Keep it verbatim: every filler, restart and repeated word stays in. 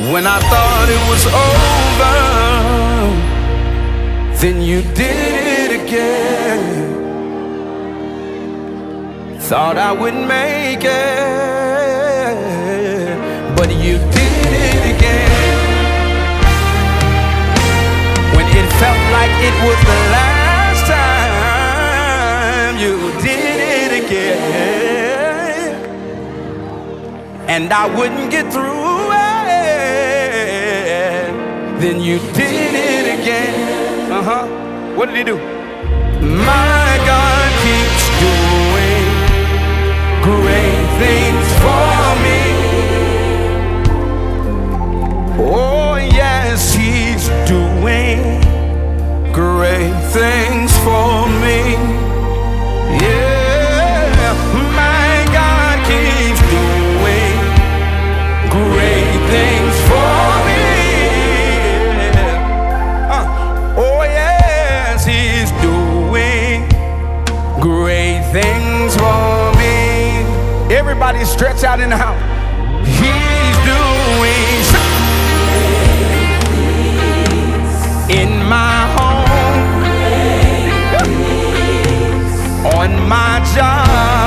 When I thought it was over, then you did it again. Thought I wouldn't make it, but you did it again. When it felt like it was the last time, you did it again. And I wouldn't get through it, then you did it again. Uh-huh. What did he do? My God keeps doing great things for me. Oh yes, he's doing great things for me. Yeah, my God keeps doing great things for me. Uh, oh yes, he's doing great things for me. Everybody stretch out in the house. He's doing in my home, on my job.